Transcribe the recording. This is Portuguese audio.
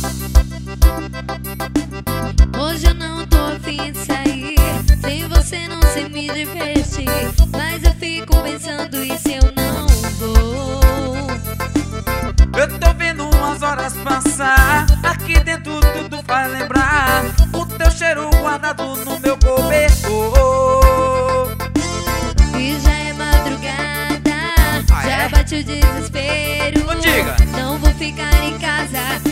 Hoje eu não tô afim de sair, sem você não sei me divertir. Mas eu fico pensando, e se eu não vou? Eu tô vendo umas horas passar, aqui dentro tudo faz lembrar o teu cheiro guardado no meu cobertor. E já é madrugada, já bate o desespero. Não diga. Não vou ficar em casa,